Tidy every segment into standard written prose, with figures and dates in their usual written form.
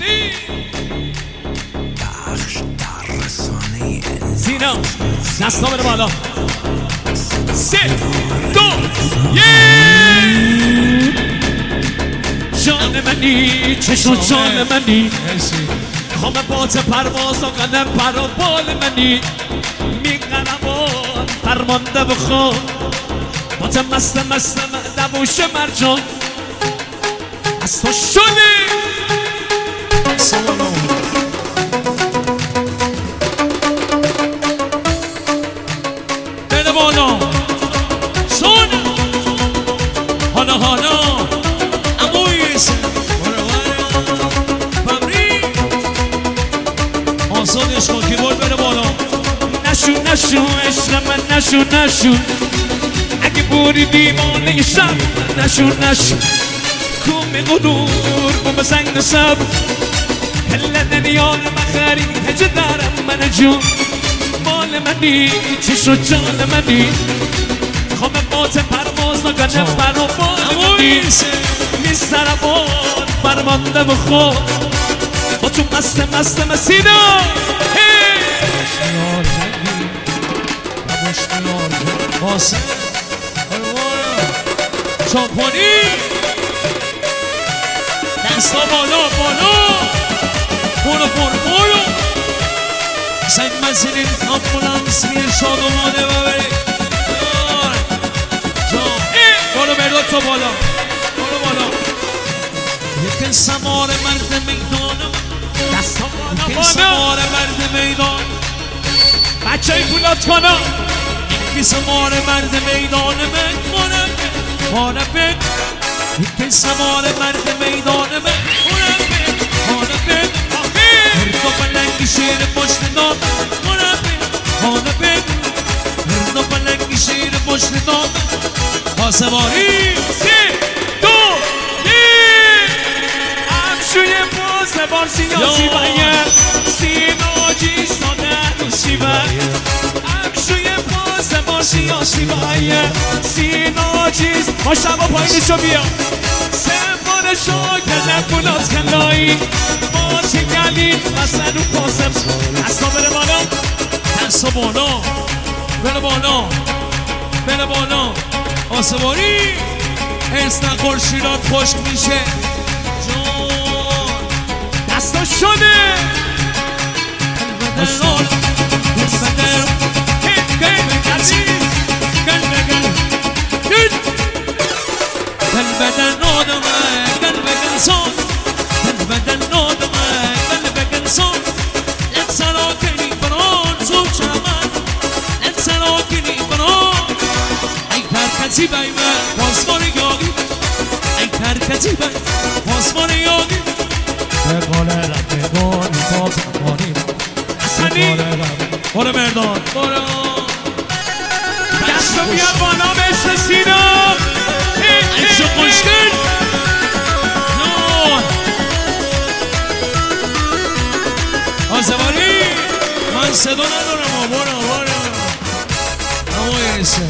چاپانی بخش در رسانه سینا دستا بره بالا 3 2 1 جان منی چشم جان منی خوام بات پرواز و قدم پر و بال منی میقنم و فرمانده بخوام بات مست دبوش مرجان از تو شدی بده بالا شون حالا امویس بمری آسانش کن کیبورد بده بالا نشون عشق من نشون اگه بوری دیوانه شب نشون کومی غرور بوم سنگ نسب کل دنیا مخری هجه دارم من جون مال منی چشو جان منی خوام بات پرواز نکنم برا بال منی میستر باد فرمانده بخور با تو مست مسینا چاپانی دستا بالا برو سنگ منزلین آمبولانس میرشاد اومده و بری برو مرداد تو بالا یک سوار مرد میدانم دستا بالا سوار مرد میدان بچه های پولات کنم یک سوار مرد میدان مانم یک سوار مرد میدان هردو پلنگی شیر پشت نام هردو پلنگی شیر پشت نام پاسواری 3 2 1 همشوی پوز بار سیاسی باید سینا جیستانه روسی باید همشوی پوز بار سیاسی باید سینا جیست ماشتبا پایینشو بیا سفارشو کنه پولات کنایی ماتی گلید مثل رو پاسم دستا بره بالا آسواری حس نخور شیرات خشک میشه جان دستا شده بدن آدمه قلبك انسان بدن آدمه قلبك انسان لا تسراكني بران صوت شمان لا تسراكني بران ای ترکتی بای من پاسمان یاگی ای ترکتی بای پاسمان یاگی بگانه پاسمانی اصلی برو مردان برو دستو بیاد بالا بشه سینا ایشو خوشگل آزواری من صدا ندارم برو اما ایسه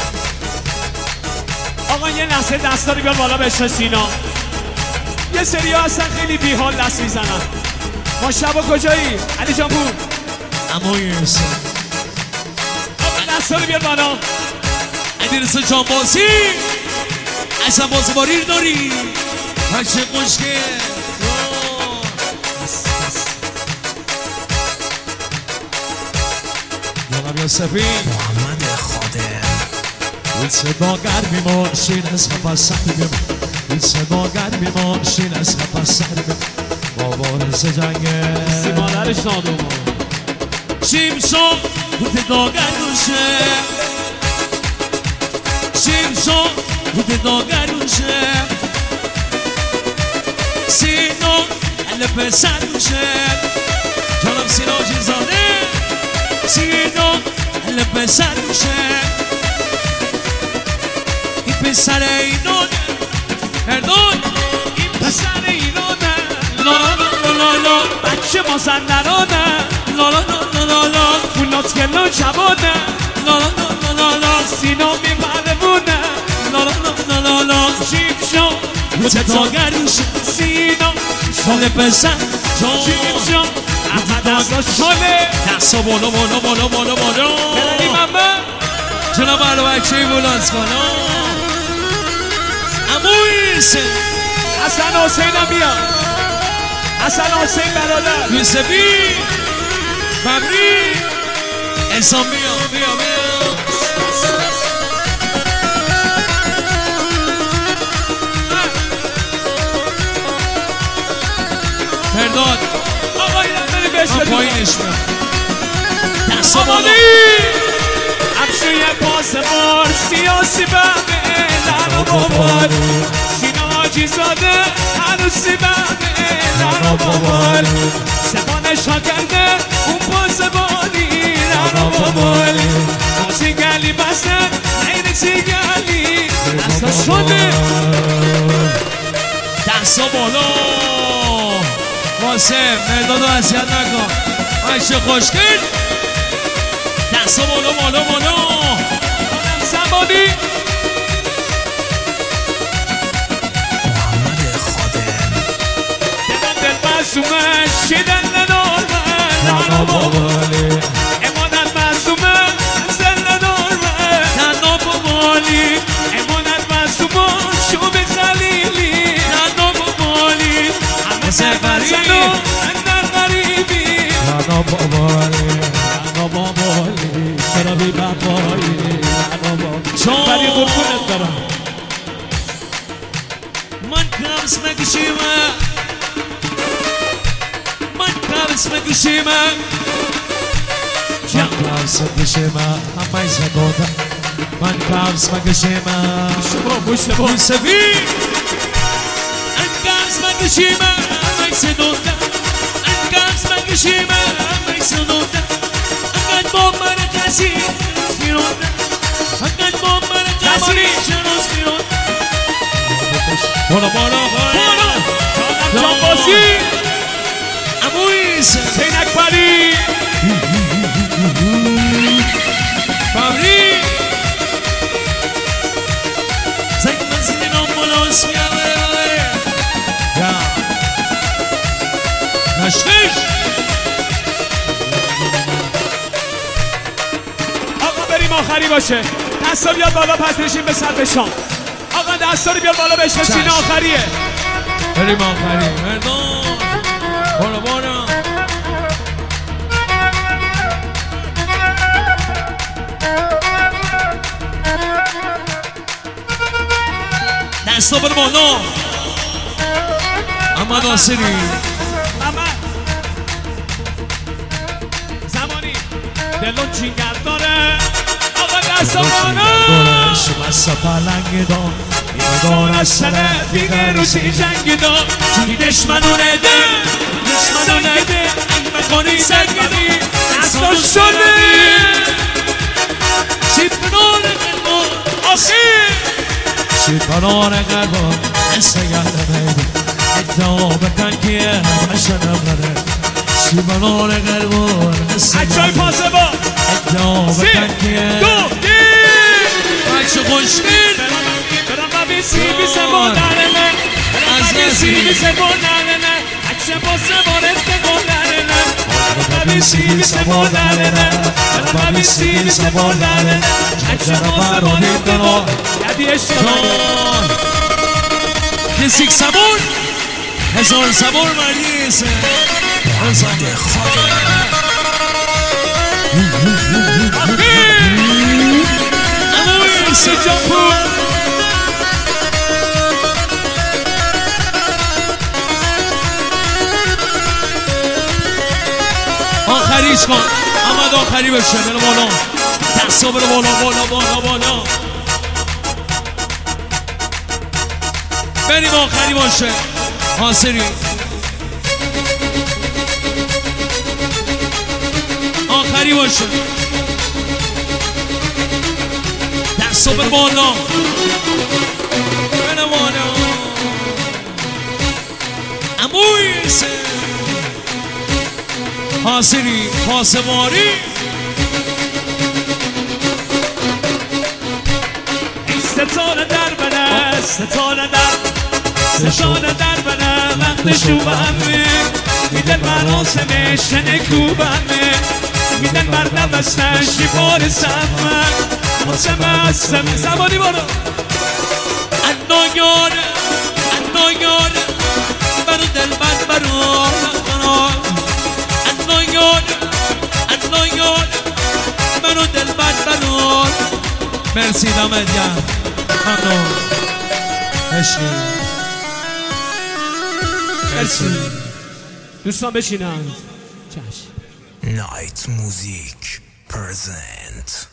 آقا یه لحظه دستا رو بیار بالا بشه سینا یه سری ها هستن خیلی بیحال دست میزنن ما شبا کجایی؟ علی جان بود اما ایسه آقا دستا رو بیار بالا ادریس جان بازی اصلا بازواری داری بچه خوشگل جناب یوسفی محمد خادم این صدا گرمی ماشین از خفا سر بیم این صدا گرمی ماشین از خفا سر بیم بابارز جنگه سیمانرش نادوم شیمشا بوده داگر روشه شیمشا بوده داگر روشه سینا علف سر روشه جانم سینا جیزاده سینا علف سر روشه این پسر اینانه اردان این پسر اینانه لالا بچه مازندرانه لالا فولات گلو جوانه لالا سینا میپرمونه لالا شیب شو بوده داگر روشه سینا شاله پسر جیب جان احمد دستا شاله دستا بالا بالا بالا بالا بالا بلدی ممه جناب علا بچه بلند کن امویس حسن حسین هم بیا حسن حسین برادر یوسفی ببری انسان بیا بیا بیا پرداد آقا اینم بری بهش من بدونم پایینش میرم دستا بالا افشوی پاسبار سیاسی بهمه لن و بابار سینا حاجی زاده عروسی بهمه لن و بابار سبانش ها کرده اون پاسبانی لن و بابار بازی گلی بستن نیرسی گلی دستا شده دستا بالا واسه مرداد رو اذیت نکن عشق خوشگل دستا بالا بالا بالا آدم زمانی محمد خادم دلم دل معصومه شیدن ننارمه لن و بابار امانت معصومه زل نارمه تنها بمالی امانت معصومه شوب خلیلی تنها بمالی همه واسه سربزن غریب. و اندر غریبی لانا بابالی چرا بی بقایی لانا بابالی بری قربونت دارم من کبس مکشیمه من کبس مکشیمه من کبس مکشیمه همه زدودم من کبس مکشیمه موسوی انگاز مکشیمه همه سدودم انگاز مکشیمه همه سدودم انگاز با من کسی سپیروندم انگاز با من کسی شنوز بیروندم بالا بالا بالا جان بازی امویس سین اکبری بابری زنگ منزلی نام بلاس میامه یا نشکش آقا بریم آخری باشه دستا بیاد بالا پس بشین به سطح شام آقا دستا رو بیاد بالا بشه سین آخریه بریم آخری مردان بالا بالا دستا بر بالا اما ناصری محمد زمانی دلون چینگر داره آقا دستا بالا دورش مسا پلنگ دان دون از سر دیگه روزی جنگ دار چی دشمنونه ده دشمنونه ده مکانی سرگمی دستا شده چی پنار قلبان آخیر چی پنار قلبان دست گردم ادعا بکن که همشنم نره چی پنار قلبان دست اجای گردم پاسبا ادعا سی بکن که دو دی بچه خوشگل برم ببین سی بی سبودنه برم ببین سی بی سبودنه اچه پاسبا رفته گلنه برم ببین سی بی سبودنه برم ببین سی بی سبودنه اچه پاسبا رفته گلنه یدی اشتباه کسیک سبور هزار سبور مریض محمد خادم امویس جمهور آخریش کن اما آخری بشه برو بالا دستا برو بالا بالا بالا بالا بریم آخری باشه حاصری آخری باشه دستا برو بالا برو بالا امویس حاصری پاسباری ستاره در بنه ستاره در ستاره در بنه وقت شو همه میدن مراسمش نکوبمه میدن بر نوستش شیفار سمن واسه مستم زمانی برو انایاره برو دل برو انایاره برو دل برو مرسی دامت گرم ممنون بشین مرسی دوستان بشینند چشم Night Music present